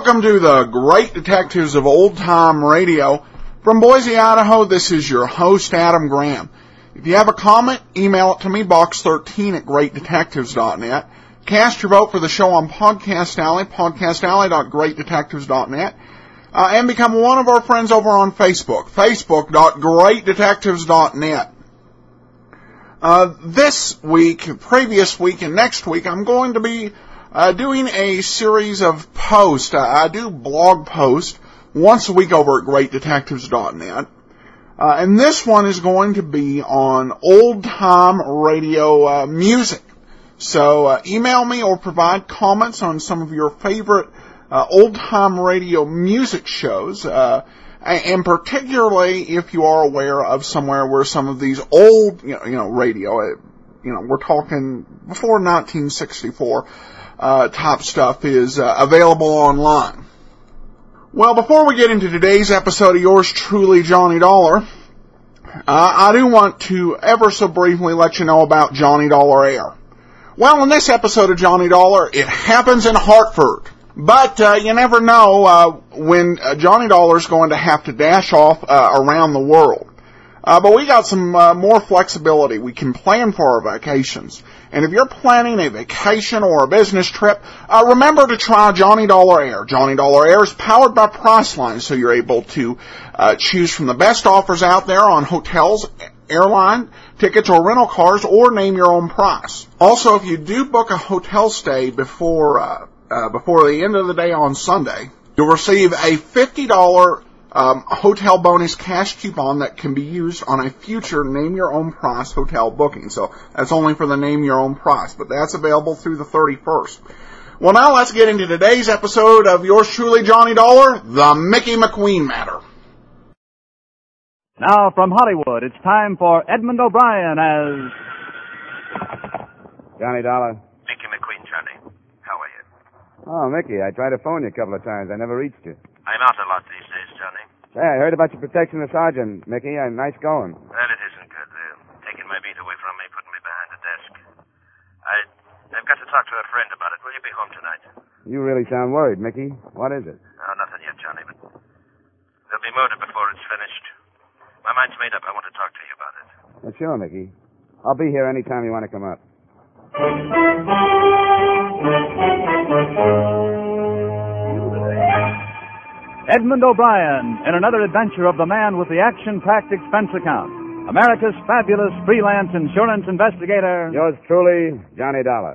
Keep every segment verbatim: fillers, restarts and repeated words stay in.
Welcome to the Great Detectives of Old Time Radio. From Boise, Idaho, this is your host, Adam Graham. If you have a comment, email it to me, box thirteen at great detectives dot net. Cast your vote for the show on Podcast Alley, podcast alley dot great detectives dot net. Uh, and become one of our friends over on Facebook, facebook dot great detectives dot net. Uh, this week, previous week, and next week, I'm going to be uh, doing a series of posts. Uh, I do blog posts once a week over at great detectives dot net. Uh, and this one is going to be on old-time radio uh, music. So uh, email me or provide comments on some of your favorite uh, old-time radio music shows, uh, and particularly if you are aware of somewhere where some of these old, you know, you know radio, uh, you know, we're talking before nineteen sixty-four uh, type stuff is uh, available online. Well, before we get into today's episode of yours truly, Johnny Dollar, uh, I do want to ever so briefly let you know about Johnny Dollar Air. Well, in this episode of Johnny Dollar, it happens in Hartford. But uh, you never know uh, when uh, Johnny Dollar's going to have to dash off uh, around the world. Uh, but we got some uh, more flexibility. We can plan for our vacations. And if you're planning a vacation or a business trip, uh, remember to try Johnny Dollar Air. Johnny Dollar Air is powered by Priceline, so you're able to uh, choose from the best offers out there on hotels, airline tickets, or rental cars, or name your own price. Also, if you do book a hotel stay before uh, uh, before the end of the day on Sunday, you'll receive a fifty dollars um, hotel bonus cash coupon that can be used on a future name your own price hotel booking. So that's only for the name your own price, but that's available through the thirty-first. Well, now let's get into today's episode of yours truly, Johnny Dollar, The Mickey McQueen Matter. Now from Hollywood, it's time for Edmund O'Brien as Johnny Dollar. Mickey McQueen, Johnny. How are you? Oh, Mickey, I tried to phone you a couple of times. I never reached you. I'm out a lot these days, Johnny. Hey, I heard about your protection of Sergeant, Mickey. Uh, nice going. Well, it isn't good. They're taking my beat away from me, putting me behind the desk. I, I've got to talk to a friend about it. Will you be home tonight? You really sound worried, Mickey. What is it? Oh, nothing yet, Johnny, but there'll be murder before it's finished. My mind's made up. I want to talk to you about it. Well, sure, Mickey. I'll be here any time you want to come up. Edmund O'Brien in another adventure of the man with the action-packed expense account, America's fabulous freelance insurance investigator. Yours truly, Johnny Dollar.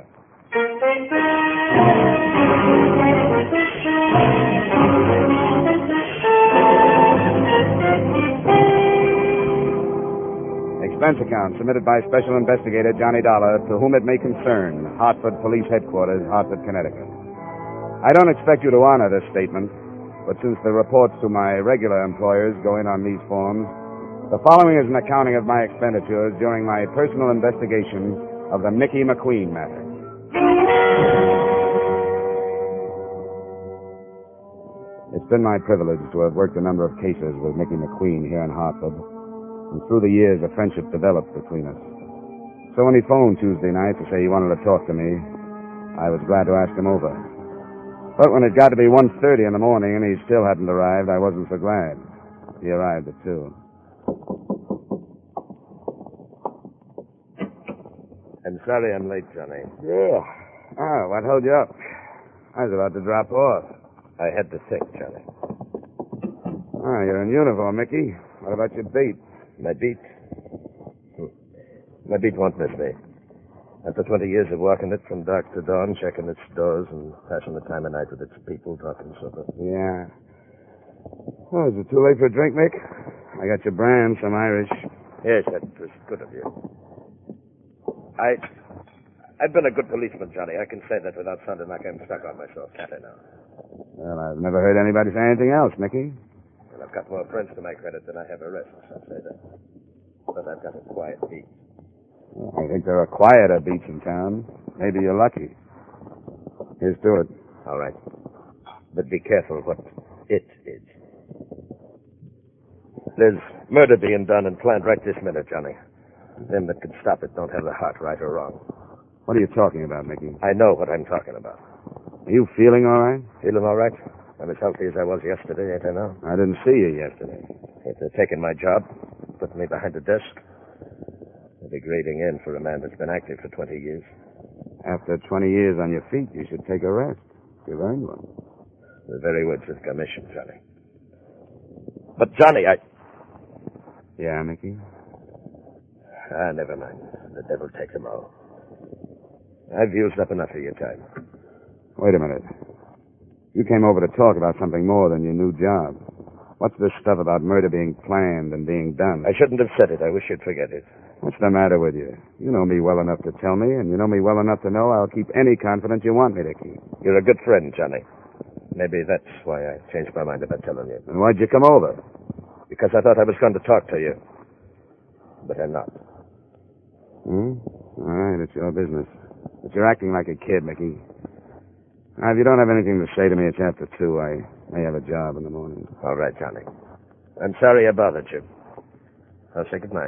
Expense account submitted by Special Investigator Johnny Dollar, to whom it may concern, Hartford Police Headquarters, Hartford, Connecticut. I don't expect you to honor this statement, but since the reports to my regular employers go in on these forms, the following is an accounting of my expenditures during my personal investigation of the Mickey McQueen matter. It's been my privilege to have worked a number of cases with Mickey McQueen here in Hartford. And through the years, a friendship developed between us. So when he phoned Tuesday night to say he wanted to talk to me, I was glad to ask him over. But when it got to be one thirty in the morning and he still hadn't arrived, I wasn't so glad. He arrived at two. I'm sorry I'm late, Johnny. Yeah. Oh, what held you up? I was about to drop off. I had to think, Johnny. Ah, you're in uniform, Mickey. What about your beat? My beat? Hmm. My beat won't miss me. After twenty years of walking it from dark to dawn, checking its doors and passing the time of night with its people, talking supper. Yeah. Oh, is it too late for a drink, Mick? I got your brand, some Irish. Yes, that was good of you. I... I've been a good policeman, Johnny. I can say that without sounding like I'm stuck on myself, can't I now? Well, I've never heard anybody say anything else, Mickey. Well, I've got more friends to my credit than I have arrests, I'll say that. But I've got a quiet beat. Well, I think there are quieter beats in town. Maybe you're lucky. Here's to it. All right. But be careful what it is. There's murder being done and planned right this minute, Johnny. Them that can stop it don't have the heart, right or wrong. What are you talking about, Mickey? I know what I'm talking about. Are you feeling all right? Feeling all right? I'm as healthy as I was yesterday, ain't I now? I didn't see you yesterday. If they're taking my job, putting me behind a desk, a degrading end for a man that's been active for twenty years. After twenty years on your feet, you should take a rest. You've earned one. The very words of commission, Johnny. But, Johnny, I... Yeah, Mickey? Ah, never mind. The devil take them all. I've used up enough of your time. Wait a minute. You came over to talk about something more than your new job. What's this stuff about murder being planned and being done? I shouldn't have said it. I wish you'd forget it. What's the matter with you? You know me well enough to tell me, and you know me well enough to know I'll keep any confidence you want me to keep. You're a good friend, Johnny. Maybe that's why I changed my mind about telling you. And why'd you come over? Because I thought I was going to talk to you. But I'm not. Hmm? All right, it's your business. But you're acting like a kid, Mickey. Now, if you don't have anything to say to me, it's after two. I may have a job in the morning. All right, Johnny. I'm sorry I bothered you. I'll say good night.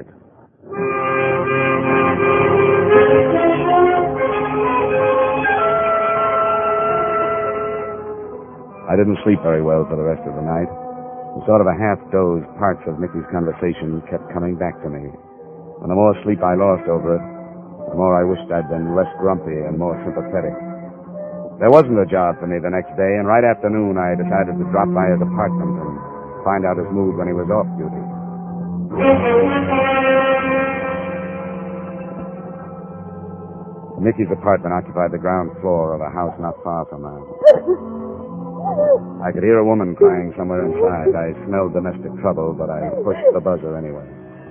I didn't sleep very well for the rest of the night. And sort of a half-dozed parts of Mickey's conversation kept coming back to me. And the more sleep I lost over it, the more I wished I'd been less grumpy and more sympathetic. There wasn't a job for me the next day, and right after noon I decided to drop by his apartment and find out his mood when he was off duty. Mickey's apartment occupied the ground floor of a house not far from mine. I could hear a woman crying somewhere inside. I smelled domestic trouble, but I pushed the buzzer anyway.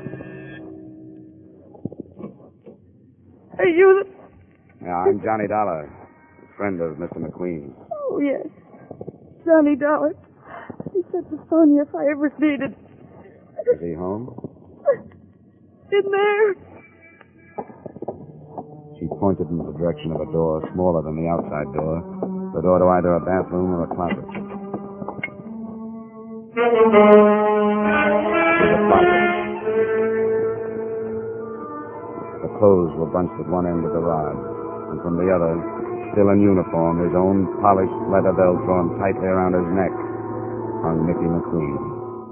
Are you the... Yeah, I'm Johnny Dollar, friend of Mister McQueen. Oh, yes. Johnny Dollar. He said to phone you if I ever needed... Is he home? In there. She pointed in the direction of a door smaller than the outside door, the door to either a bathroom or a closet. There's a closet. The clothes were bunched at one end of the rod, and from the other, still in uniform, his own polished leather belt drawn tightly around his neck, hung Mickey McQueen.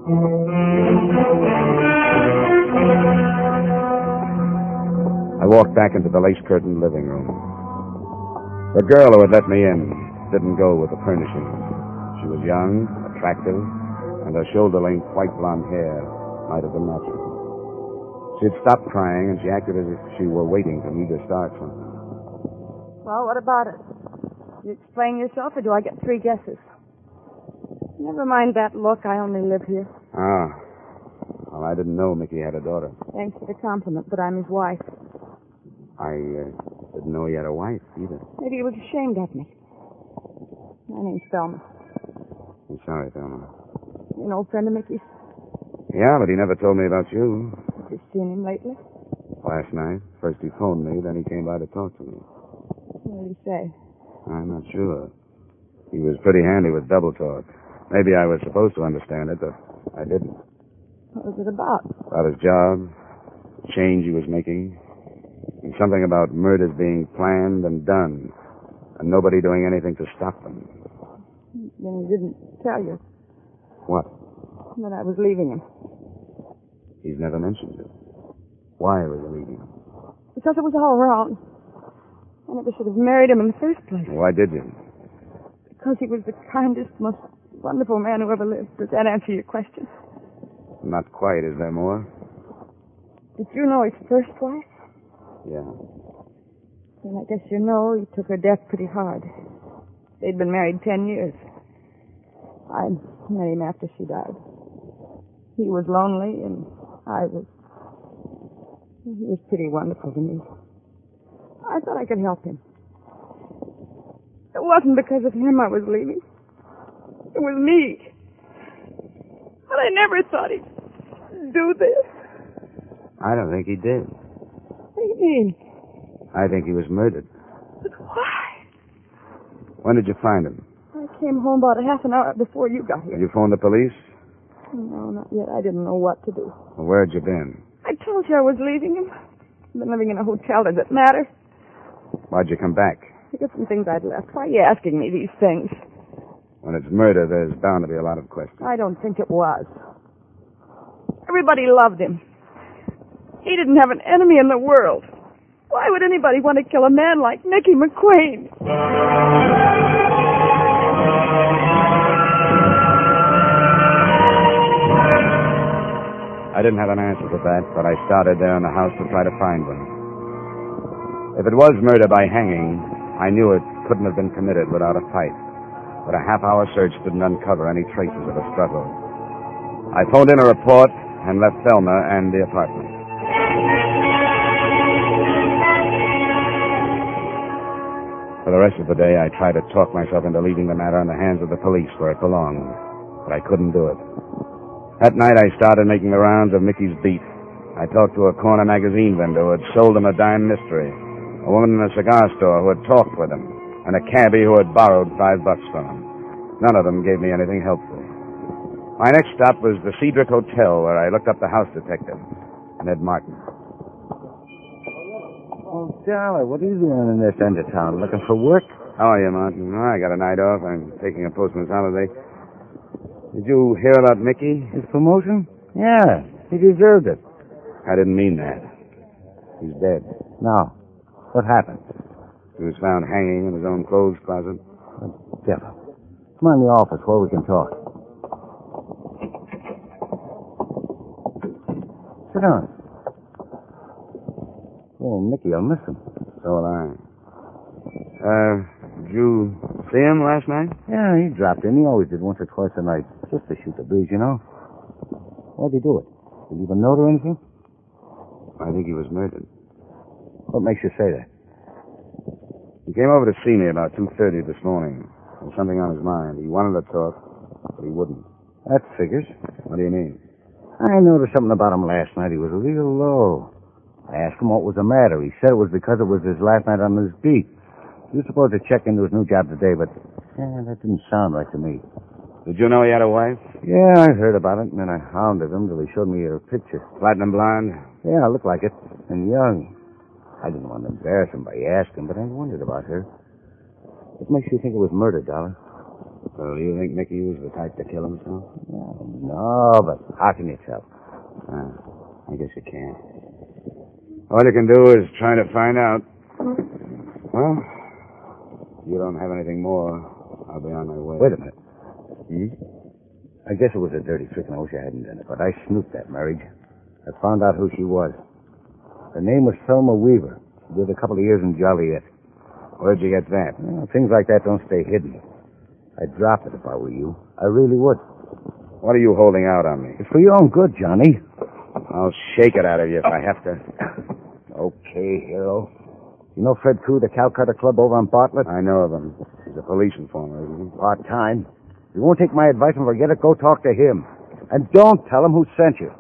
I walked back into the lace-curtained living room. The girl who had let me in didn't go with the furnishings. She was young, attractive, and her shoulder-length white blonde hair might have been natural. She had stopped crying, and she acted as if she were waiting for me to start something. Well, what about it? You explain yourself, or do I get three guesses? Never mind that look. I only live here. Ah. Well, I didn't know Mickey had a daughter. Thanks for the compliment, but I'm his wife. I uh, didn't know he had a wife, either. Maybe he was ashamed of me. My name's Thelma. I'm sorry, Thelma. You an old friend of Mickey's? Yeah, but he never told me about you. Have you seen him lately? Last night. First he phoned me, then he came by to talk to me. What did he say? I'm not sure. He was pretty handy with double talk. Maybe I was supposed to understand it, but I didn't. What was it about? About his job, the change he was making, and something about murders being planned and done, and nobody doing anything to stop them. Then he didn't tell you. What? That I was leaving him. He's never mentioned it. Why were you leaving him? Because it was all wrong. I never should have married him in the first place. Why did you? Because he was the kindest, most wonderful man who ever lived. Does that answer your question? Not quite. Is there more? Did you know his first wife? Yeah. Then I guess you know he took her death pretty hard. They'd been married ten years. I met him after she died. He was lonely, and I was... He was pretty wonderful to me. I thought I could help him. It wasn't because of him I was leaving. It was me. But I never thought he'd do this. I don't think he did. What do you mean? I think he was murdered. But why? When did you find him? I came home about a half an hour before you got here. Did you phone the police? No, not yet. I didn't know what to do. Well, where'd you been? I told you I was leaving him. I've been living in a hotel. Does it matter? Why'd you come back? I got some things I'd left. Why are you asking me these things? When it's murder, there's bound to be a lot of questions. I don't think it was. Everybody loved him. He didn't have an enemy in the world. Why would anybody want to kill a man like Nicky McQueen? I didn't have an answer to that, but I started there in the house to try to find one. If it was murder by hanging, I knew it couldn't have been committed without a fight. But a half-hour search didn't uncover any traces of a struggle. I phoned in a report and left Thelma and the apartment. For the rest of the day, I tried to talk myself into leaving the matter in the hands of the police where it belonged, but I couldn't do it. That night, I started making the rounds of Mickey's beat. I talked to a corner magazine vendor who had sold him a dime mystery, a woman in a cigar store who had talked with him, and a cabbie who had borrowed five bucks from him. None of them gave me anything helpful. My next stop was the Cedric Hotel, where I looked up the house detective, Ned Martin. Oh, Dollar, what are you doing in this end of town? Looking for work? How are you, Martin? Oh, I got a night off. I'm taking a postman's holiday. Did you hear about Mickey? His promotion? Yeah, he deserved it. I didn't mean that. He's dead. Now, what happened? He was found hanging in his own clothes closet. Oh, devil. Come on in the office where we can talk. Sit down. Oh, Mickey, I'll miss him. So will I. Uh, did you see him last night? Yeah, he dropped in. He always did once or twice a night, just to shoot the breeze, you know. Why'd he do it? Did he leave a note or anything? I think he was murdered. What makes you say that? He came over to see me about two thirty this morning. There was something on his mind. He wanted to talk, but he wouldn't. That figures. What do you mean? I noticed something about him last night. He was a little low. I asked him what was the matter. He said it was because it was his last night on his beat. He was supposed to check into his new job today, but yeah, that didn't sound right to me. Did you know he had a wife? Yeah, I heard about it, and then I hounded him till he showed me her picture. Platinum blonde? Yeah, looked like it. And young. I didn't want to embarrass him by asking, but I wondered about her. What makes you think it was murder, Dollar? Well, do you think Mickey was the type to kill himself? No, no, but how can you tell? Uh, I guess you can't. All you can do is try to find out. Well, if you don't have anything more, I'll be on my way. Wait a minute. Hmm? I guess it was a dirty trick, and I wish I hadn't done it, but I snooped that marriage. I found out who she was. Her name was Thelma Weaver. She did a couple of years in Joliet. Where'd you get that? Well, things like that don't stay hidden. I'd drop it if I were you. I really would. What are you holding out on me? It's for your own good, Johnny. I'll shake it out of you if I have to. Okay, hero. You know Fred Koo, the Calcutta Club over on Bartlett? I know of him. He's a police informer, isn't he? Part-time. If you won't take my advice and forget it, go talk to him. And don't tell him who sent you.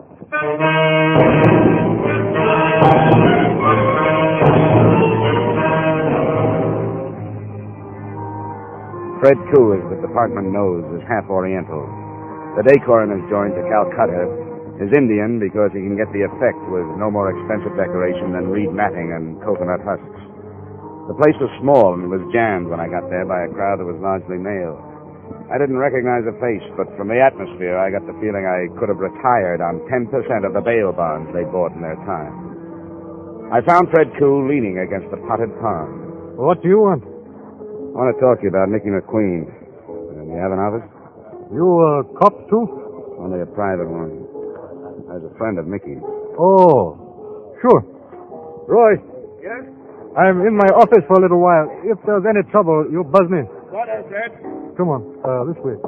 Fred Koo, as the department knows, is half Oriental. The decor in his joint to Calcutta is Indian because he can get the effect with no more expensive decoration than reed matting and coconut husks. The place was small and was jammed when I got there by a crowd that was largely male. I didn't recognize a face, but from the atmosphere, I got the feeling I could have retired on ten percent of the bail bonds they bought in their time. I found Fred Koo leaning against the potted palm. What do you want? I want to talk to you about Nicky McQueen. Do you have an office? You a cop, too? Only a private one. I was a friend of Mickey's. Oh, sure. Roy. Yes? I'm in my office for a little while. If there's any trouble, you buzz me. What is it? Come on, uh, this way.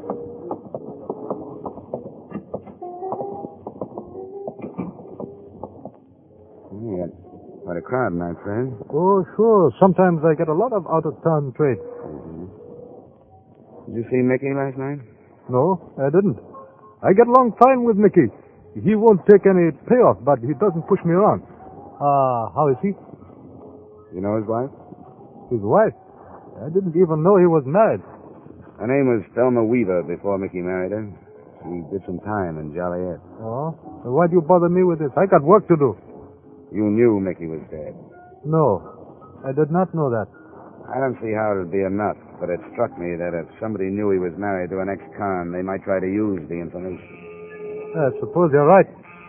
Yeah, quite a crowd, my friend. Oh, sure. Sometimes I get a lot of out-of-town trade. Mm-hmm. Did you see Mickey last night? No, I didn't. I get along fine with Mickey. He won't take any payoff, but he doesn't push me around. Ah, uh, how is he? You know his wife? His wife? I didn't even know he was married. Her name was Thelma Weaver before Mickey married her. She did some time in Joliet. Oh? Well, why do you bother me with this? I got work to do. You knew Mickey was dead? No, I did not know that. I don't see how it would be enough. but it struck me that if somebody knew he was married to an ex-con, they might try to use the information. I suppose you're right.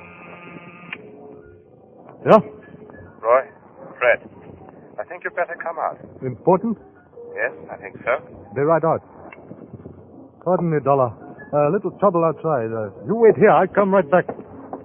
Yeah? Roy? Fred? I think you'd better come out. Important? Yes, I think so. Be right out. Pardon me, Dollar. A little trouble outside. Uh, you wait here. I'll come right back.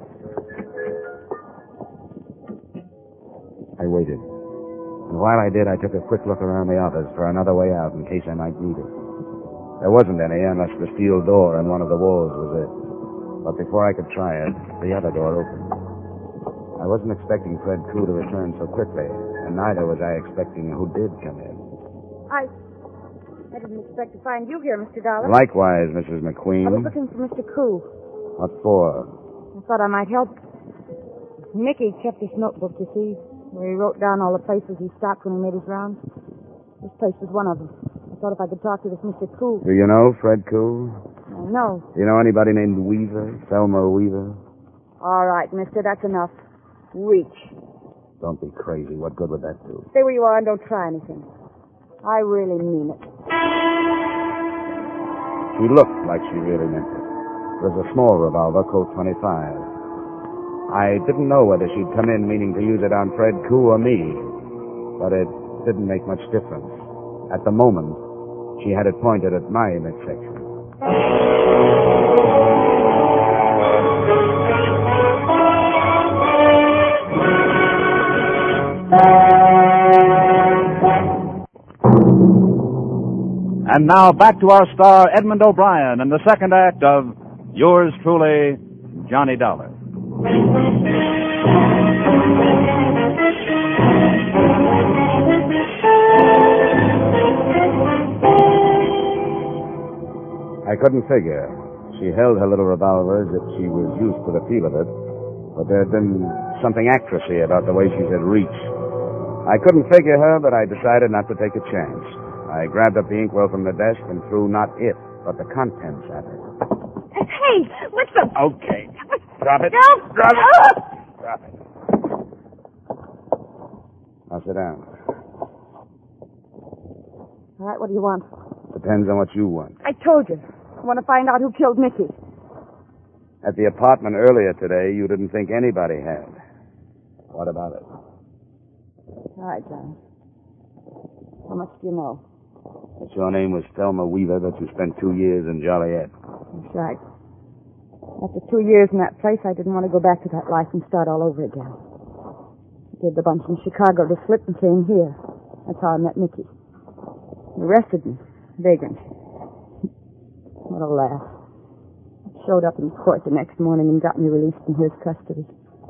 I waited. And while I did, I took a quick look around the office for another way out in case I might need it. There wasn't any unless the steel door in one of the walls was it. But before I could try it, the other door opened. I wasn't expecting Fred Koo to return so quickly, and neither was I expecting who did come in. I... I didn't expect to find you here, Mister Dollar. Likewise, Missus McQueen. I was looking for Mister Koo. What for? I thought I might help. Mickey kept this notebook, you see, where he wrote down all the places he stopped when he made his rounds. This place was one of them. I thought if I could talk to this Mister Koo. Do you know Fred Koo? I know. Do you know anybody named Weaver? Thelma Weaver? All right, mister, that's enough. Reach. Don't be crazy. What good would that do? Stay where you are and don't try anything. I really mean it. She looked like she really meant it. It was a small revolver, Colt twenty-five. I didn't know whether she'd come in meaning to use it on Fred Koo or me, but it didn't make much difference. At the moment, she had it pointed at my midsection. And now back to our star, Edmund O'Brien, in the second act of Yours Truly, Johnny Dollar. I couldn't figure. She held her little revolver as if she was used to the feel of it, but there had been something actressy about the way she said reach. I couldn't figure her, but I decided not to take a chance. I grabbed up the inkwell from the desk and threw not it, but the contents at her. Hey, what's the... Okay. Drop it. No. Drop it. Oh. Drop it. Now sit down. All right, what do you want? Depends on what you want. I told you. I want to find out who killed Mickey. At the apartment earlier today, you didn't think anybody had. What about it? All right, Johnny. How much do you know? That your name was Thelma Weaver, that you spent two years in Joliet. That's right. After two years in that place, I didn't want to go back to that life and start all over again. I did the bunch in Chicago to slip and came here. That's how I met Mickey. He arrested me. Vagrant. What a laugh. He showed up in court the next morning and got me released from his custody.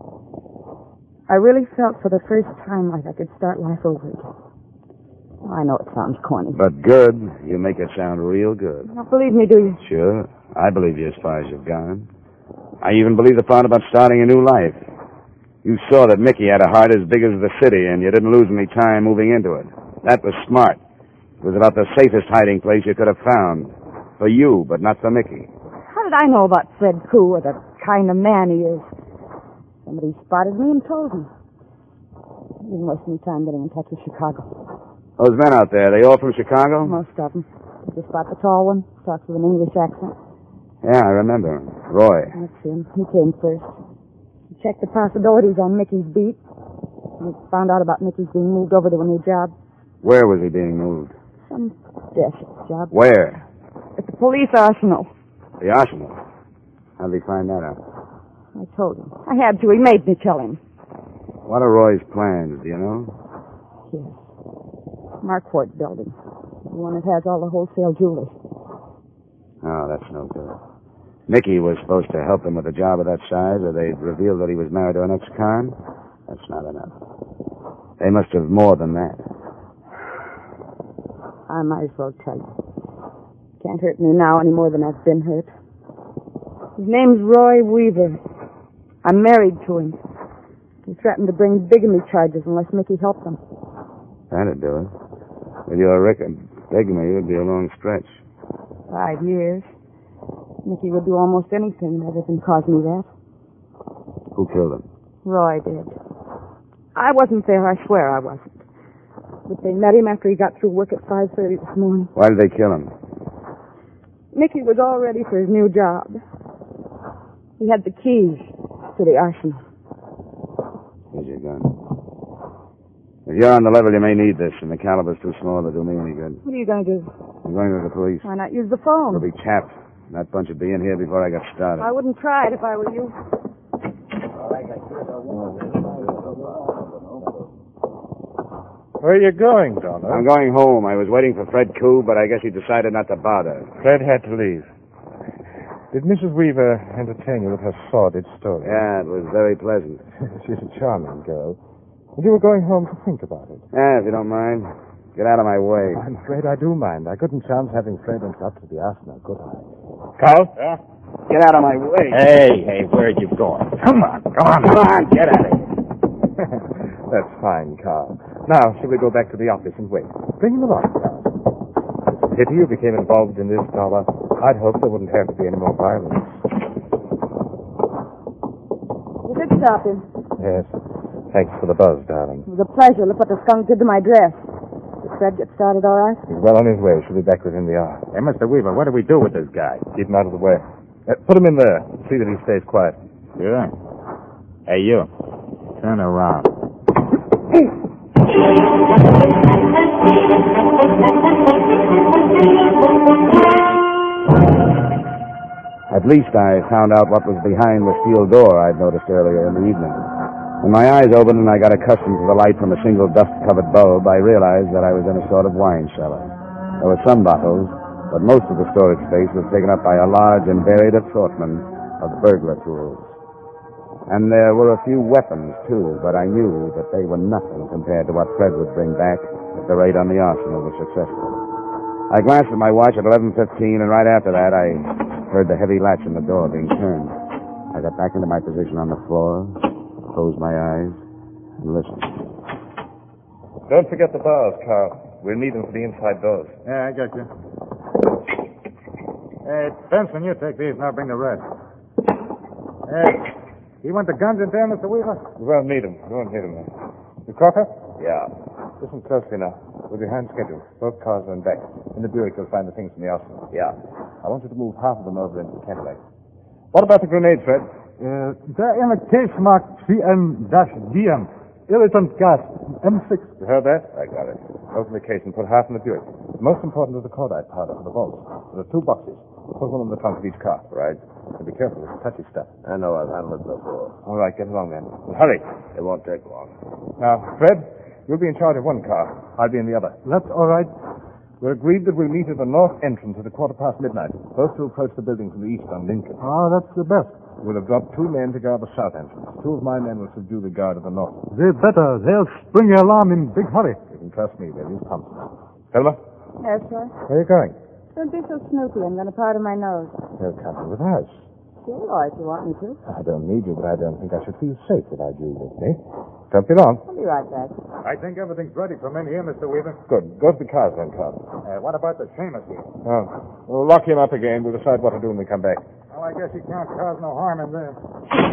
I really felt for the first time like I could start life over again. I know it sounds corny. But good. You make it sound real good. You don't believe me, do you? Sure. I believe you as far as you've gone. I even believe the part about starting a new life. You saw that Mickey had a heart as big as the city, and you didn't lose any time moving into it. That was smart. It was about the safest hiding place you could have found. For you, but not for Mickey. How did I know about Fred Koo or the kind of man he is? Somebody spotted me and told me. I didn't waste any time getting in touch with Chicago. Those men out there, they all from Chicago? Most of them. Did you spot the tall one? Talks with an English accent. Yeah, I remember him. Roy. That's him. He came first. He checked the possibilities on Mickey's beat. He found out about Mickey's being moved over to a new job. Where was he being moved? Some desk job. Where? At the police arsenal. The arsenal? How did he find that out? I told him. I had to. He made me tell him. What are Roy's plans, do you know? Yes. Marquardt building. The one that has all the wholesale jewelry. Oh, that's no good. Mickey was supposed to help him with a job of that size, or they'd revealed that he was married to an ex-con. That's not enough. They must have more than that. I might as well tell you. Can't hurt me now any more than I've been hurt. His name's Roy Weaver. I'm married to him. He threatened to bring bigamy charges unless Mickey helped him. That'd do it. With your record, bigamy would be a long stretch. Five years. Mickey would do almost anything rather than cause me that. Who killed him? Roy did. I wasn't there, I swear I wasn't. But they met him after he got through work at five thirty this morning. Why did they kill him? Mickey was all ready for his new job. He had the keys to the arsenal. Here's your gun. If you're on the level, you may need this, and the caliber's too small to do me any good. What are you going to do? I'm going to the police. Why not use the phone? We'll be chapped. That bunch would be in here before I got started. I wouldn't try it if I were you. Where are you going, Donna? I'm going home. I was waiting for Fred Koo, but I guess he decided not to bother. Fred had to leave. Did Missus Weaver entertain you with her sordid story? Yeah, it was very pleasant. She's a charming girl. And you were going home to think about it. Yeah, if you don't mind. Get out of my way. I'm afraid I do mind. I couldn't chance having Fred interrupt the arsenal, could I? Carl? Yeah? Get out of my way. Hey, hey, where are you going? Come on, come on, come on, get out of here. That's fine, Carl. Now, shall we go back to the office and wait? Bring him along, Carl. Pity you became involved in this, Dollar. I'd hoped there wouldn't have to be any more violence. You did stop him. Yes. Thanks for the buzz, darling. It was a pleasure. Look what the skunk did to my dress. Did Fred get started all right? He's well on his way. She'll be back within the hour. Hey, Mister Weaver, what do we do with this guy? Keep him out of the way. Uh, put him in there. See that he stays quiet. Sure. Hey, you. Turn around. At least I found out what was behind the steel door I'd noticed earlier in the evening. When my eyes opened and I got accustomed to the light from a single dust-covered bulb, I realized that I was in a sort of wine cellar. There were some bottles, but most of the storage space was taken up by a large and varied assortment of burglar tools. And there were a few weapons, too, but I knew that they were nothing compared to what Fred would bring back if the raid on the arsenal was successful. I glanced at my watch at eleven fifteen, and right after that, I heard the heavy latch on the door being turned. I got back into my position on the floor, closed my eyes, and listened. Don't forget the bars, Carl. We'll need them for the inside doors. Yeah, I got you. Hey, Benson, you take these, and I'll bring the rest. Hey, you want the guns in there, Mister Weaver? We won't need them. We won't need them now. You Crocker? Yeah. Listen closely now. We're behind schedule. Both cars are in back. In the Buick, you'll find the things from the arsenal. Yeah. I want you to move half of them over into the Cadillac. What about the grenades, Fred? Uh, they're in a case marked C N D M. Irritant gas, M six. You heard that? I got it. Open the case and put half in the Buick. The most important is the cordite powder for the vault. There are two boxes. Put one in the trunk of each car. Right. And be careful. It's touchy stuff. I know. I've handled it before. All right, get along then. And hurry. It won't take long. Now, Fred, you'll be in charge of one car. I'll be in the other. That's all right. We're agreed that we'll meet at the north entrance at a quarter past midnight. Both to approach the building from the east on Lincoln. Ah, that's the best. We'll have dropped two men to guard the south entrance. Two of my men will subdue the guard at the north. They better. They'll spring the alarm in big hurry. You can trust me. They'll use Thompson. Thelma, Yes, sir. where are you going? Don't be so snoopy. I'm going to powder my nose. You're coming with us. Sure, if you want me to. I don't need you, but I don't think I should feel safe without you with me. Don't be long. I'll be right back. I think everything's ready for men here, Mister Weaver. Good. Go to the cars then, Carl. Uh, what about the Seamus here? Oh, we'll lock him up again. We'll decide what to do when we come back. Well, I guess he can't cause no harm in there.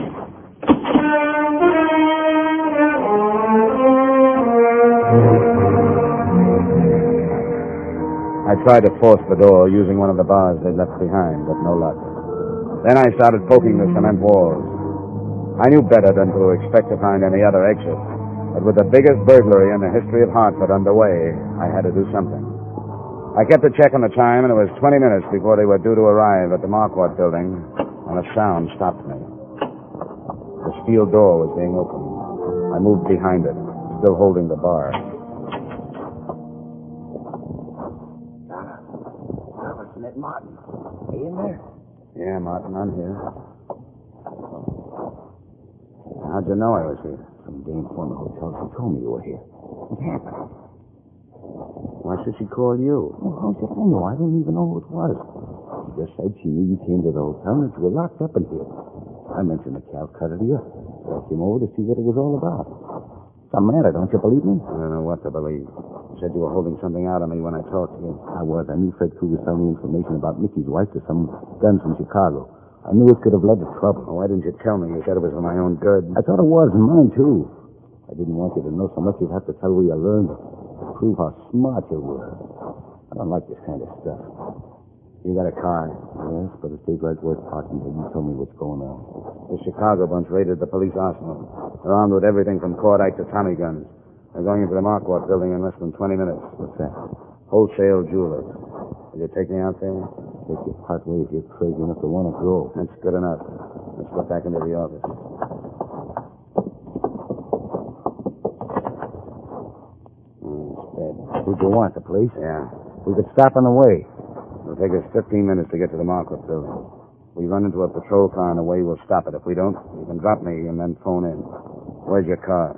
I tried to force the door using one of the bars they'd left behind, but no luck. Then I started poking the cement walls. I knew better than to expect to find any other exit. But with the biggest burglary in the history of Hartford underway, I had to do something. I kept a check on the time, and it was twenty minutes before they were due to arrive at the Marquardt building, when a sound stopped me. The steel door was being opened. I moved behind it, still holding the bar. Donna, Robertson, Ed Martin. Are you in there? Yeah, Martin, I'm here. How'd you know I was here? Some dame from the hotel. She told me you were here. What happened? Why should she call you? Well, how should I know? I don't even know who it was. She just said she knew you came to the hotel and that you were locked up in here. I mentioned the Calcutta to you. So I came over to see what it was all about. Some matter, don't you believe me? I don't know what to believe. You said you were holding something out on me when I talked to you. I was. I knew Fred Koo was telling me information about Mickey's wife to some guns from Chicago. I knew it could have led to trouble. Well, why didn't you tell me? You said it was for my own good. I thought it was, and mine, too. I didn't want you to know so much you'd have to tell where you learned it. Prove how smart you were. I don't like this kind of stuff. You got a car? Yes, but it stays right where it's parked until you tell me what's going on. The Chicago bunch raided the police arsenal. They're armed with everything from cordite to Tommy guns. They're going into the Marquardt building in less than twenty minutes. What's that? Wholesale jewelers. Will you take me out there? Take you part way if you're crazy enough to want to go. That's good enough. Let's get back into the office. Who'd you want, the police? Yeah. We could stop on the way. It'll take us fifteen minutes to get to the Marquardt building. If we run into a patrol car on the way, we'll stop it. If we don't, you can drop me and then phone in. Where's your car?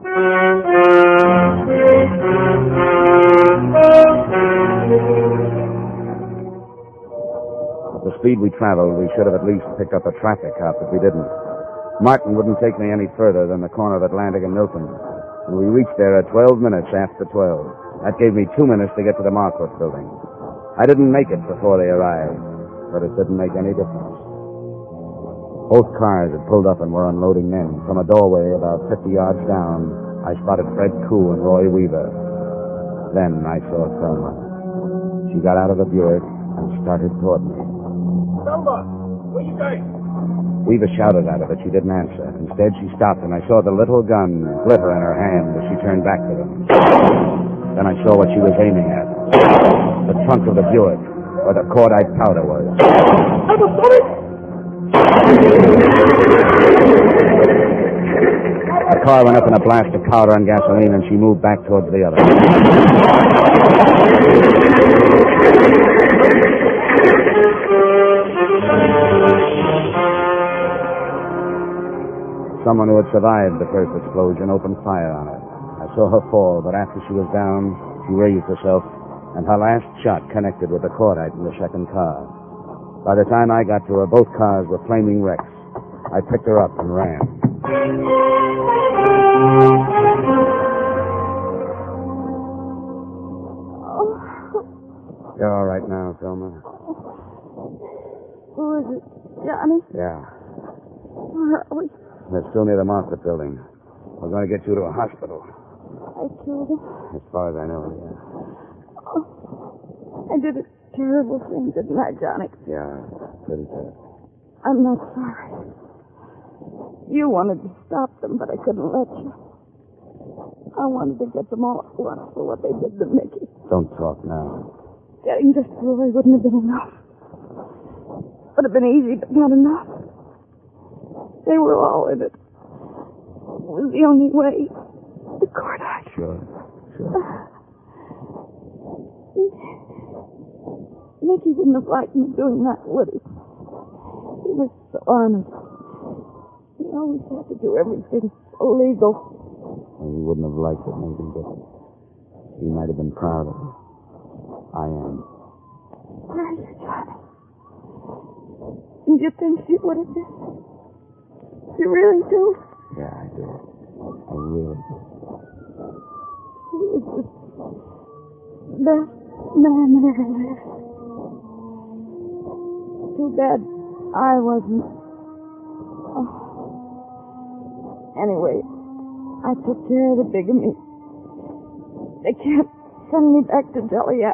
At the speed we traveled, we should have at least picked up a traffic cop, but we didn't. Martin wouldn't take me any further than the corner of Atlantic and Milton. And we reached there at twelve minutes after twelve. That gave me two minutes to get to the Marquardt building. I didn't make it before they arrived, but it didn't make any difference. Both cars had pulled up and were unloading men. From a doorway about fifty yards down, I spotted Fred Koo and Roy Weaver. Then I saw Thelma. She got out of the Buick and started toward me. Thelma, where you going? Weaver shouted at her, but she didn't answer. Instead, she stopped, and I saw the little gun glitter in her hand as she turned back to them. Then I saw what she was aiming at. The trunk of the Buick, where the cordite powder was. I'm sorry. The car went up in a blast of powder and gasoline, and she moved back towards the other. Someone who had survived the first explosion opened fire on her. I saw her fall, but after she was down, she raised herself, and her last shot connected with the cordite in the second car. By the time I got to her, both cars were flaming wrecks. I picked her up and ran. You're all right now, Thelma? Who is it? Johnny? Yeah. Where are we? They're still near the Marquardt building. We're going to get you to a hospital. I killed him. As far as I know, yeah. Oh, I did a terrible thing, didn't I, Johnny? Yeah, pretty terrible. I'm not sorry. You wanted to stop them, but I couldn't let you. I wanted to get them all at once for what they did to Mickey. Don't talk now. Getting just Roy wouldn't have been enough. Would have been easy, but not enough. They were all in it. It was the only way. The cordite. Sure, sure. Mickey wouldn't have liked me doing that, would he? He was so honest. He always had to do everything so legal. Well, he wouldn't have liked it, maybe, but he might have been proud of it. I am. Are you, Johnny? And you think she would have been? You really do? Yeah, I do. I really do. He was the best man that ever lived. Too bad I wasn't. Oh. Anyway, I took care of the bigamy. They can't send me back to Joliet.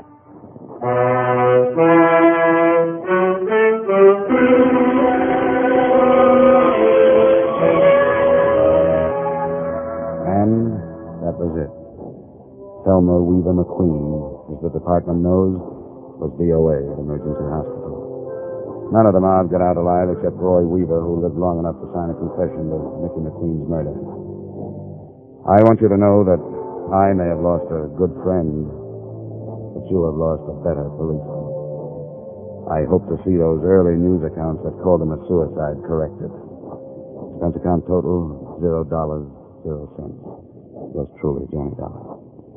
And that was it. Thelma Weaver McQueen, as the department knows, was D O A at Emergency Hospital. None of the mob got out alive except Roy Weaver, who lived long enough to sign a confession to Mickey McQueen's murder. I want you to know that I may have lost a good friend, but you have lost a better policeman. I hope to see those early news accounts that called him a suicide corrected. Expense account total, zero dollars, zero cents. Yours truly, Johnny Dollar.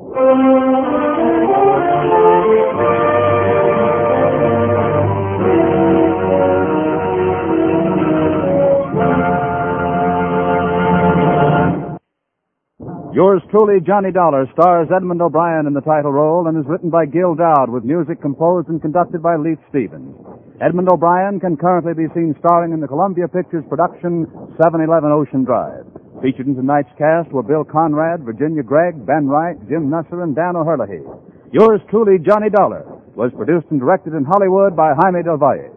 Yours truly, Johnny Dollar, stars Edmund O'Brien in the title role and is written by Gil Dowd with music composed and conducted by Leith Stevens. Edmund O'Brien can currently be seen starring in the Columbia Pictures production seven eleven Ocean Drive. Featured in tonight's cast were Bill Conrad, Virginia Gregg, Ben Wright, Jim Nusser, and Dan O'Herlihy. Yours truly, Johnny Dollar, was produced and directed in Hollywood by Jaime Del Valle.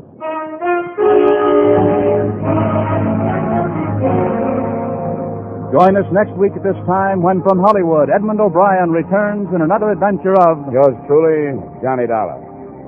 Join us next week at this time when from Hollywood, Edmund O'Brien returns in another adventure of... Yours truly, Johnny Dollar.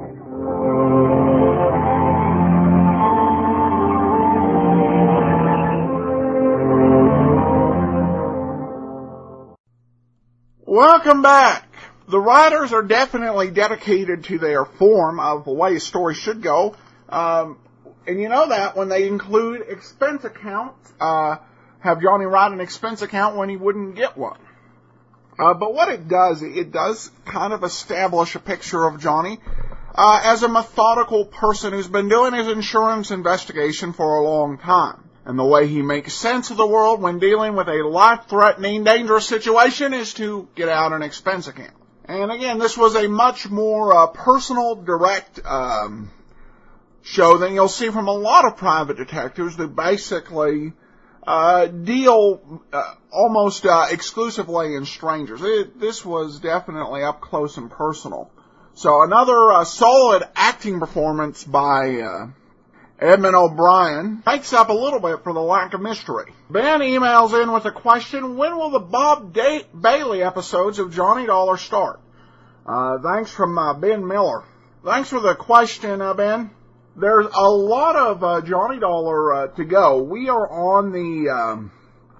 Welcome back. The writers are definitely dedicated to their form of the way a story should go. Um, and you know that when they include expense accounts, uh, have Johnny write an expense account when he wouldn't get one. Uh, but what it does, it does kind of establish a picture of Johnny uh, as a methodical person who's been doing his insurance investigation for a long time. And the way he makes sense of the world when dealing with a life-threatening, dangerous situation is to get out an expense account. And again, this was a much more uh, personal, direct um, show than you'll see from a lot of private detectives that basically uh, deal uh, almost uh, exclusively in strangers. It, this was definitely up close and personal. So another uh, solid acting performance by... Uh, Edmund O'Brien makes up a little bit for the lack of mystery. Ben emails in with a question, when will the Bob da- Bailey episodes of Johnny Dollar start? Uh, thanks from uh, Ben Miller. Thanks for the question, uh, Ben. There's a lot of uh, Johnny Dollar uh, to go. We are on the um,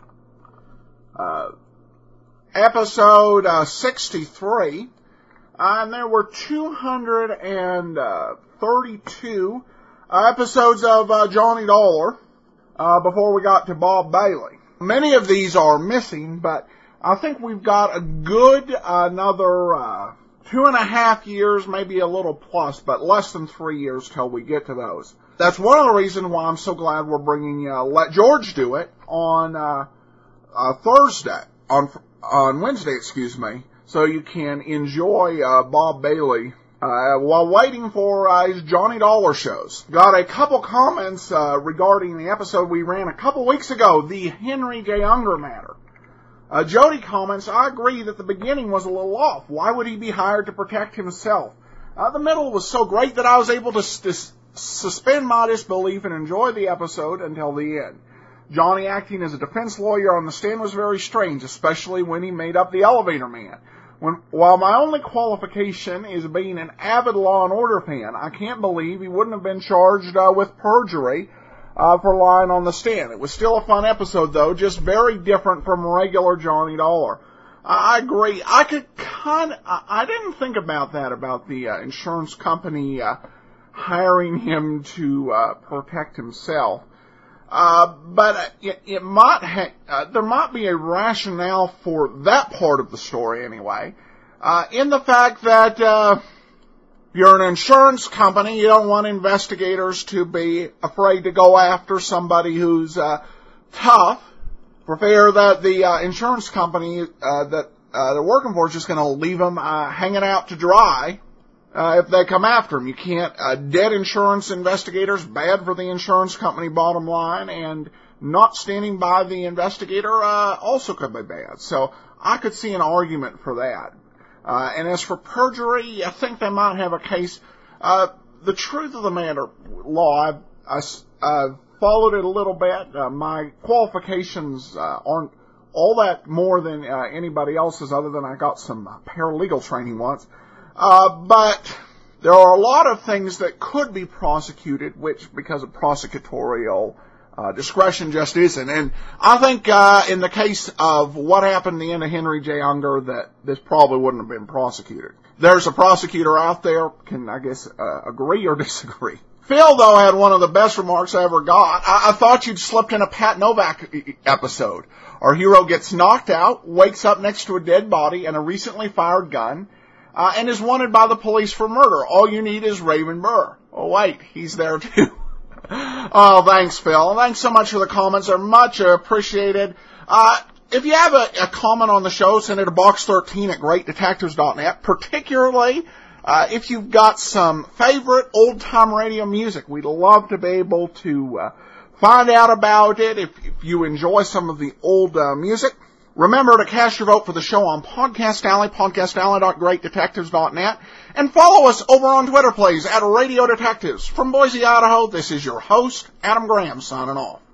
uh, episode uh, sixty-three, uh, and there were two hundred thirty-two Uh, episodes of uh, Johnny Dollar uh, before we got to Bob Bailey. Many of these are missing, but I think we've got a good uh, another uh, two and a half years, maybe a little plus, but less than three years till we get to those. That's one of the reasons why I'm so glad we're bringing uh, Let George Do It on uh, uh, Thursday, on on Wednesday, excuse me, so you can enjoy uh, Bob Bailey Uh, while waiting for uh, his Johnny Dollar shows. Got a couple comments uh, regarding the episode we ran a couple weeks ago, the Henry J. Unger matter. Uh, Jody comments, I agree that the beginning was a little off. Why would he be hired to protect himself? Uh, the middle was so great that I was able to s- suspend my disbelief and enjoy the episode until the end. Johnny acting as a defense lawyer on the stand was very strange, especially when he made up the elevator man. When, while my only qualification is being an avid Law and Order fan, I can't believe he wouldn't have been charged uh, with perjury uh, for lying on the stand. It was still a fun episode, though, just very different from regular Johnny Dollar. I, I agree. I could kind of, I, I didn't think about that, about the uh, insurance company uh, hiring him to uh, protect himself. Uh, but it, it might ha- uh, there might be a rationale for that part of the story anyway, uh, in the fact that, uh, you're an insurance company, you don't want investigators to be afraid to go after somebody who's, uh, tough, for fear that the, uh, insurance company, uh, that, uh, they're working for is just gonna leave them, uh, hanging out to dry. Uh, if they come after him, you can't, uh, dead insurance investigators, bad for the insurance company bottom line, and not standing by the investigator, uh, also could be bad. So, I could see an argument for that. Uh, and as for perjury, I think they might have a case. Uh, the truth of the matter, law, I've, I, I've followed it a little bit. Uh, my qualifications, uh, aren't all that more than, uh, anybody else's, other than I got some uh, paralegal training once. Uh, but there are a lot of things that could be prosecuted, which, because of prosecutorial uh, discretion, just isn't. And I think uh, in the case of what happened in the end of Henry J. Unger, that this probably wouldn't have been prosecuted. There's a prosecutor out there, can, I guess, uh, agree or disagree. Phil, though, had one of the best remarks I ever got. I, I thought you'd slipped in a Pat Novak episode. Our hero gets knocked out, wakes up next to a dead body and a recently fired gun, Uh, and is wanted by the police for murder. All you need is Raymond Burr. Oh, wait, he's there, too. Oh, thanks, Phil. Thanks so much for the comments. They're much appreciated. Uh, if you have a, a comment on the show, send it to box thirteen at great detectives dot net, particularly uh, if you've got some favorite old-time radio music. We'd love to be able to uh, find out about it if, if you enjoy some of the old uh, music. Remember to cast your vote for the show on Podcast Alley, podcast alley dot great detectives dot net, and follow us over on Twitter, please, at Radio Detectives. From Boise, Idaho, this is your host, Adam Graham, signing off.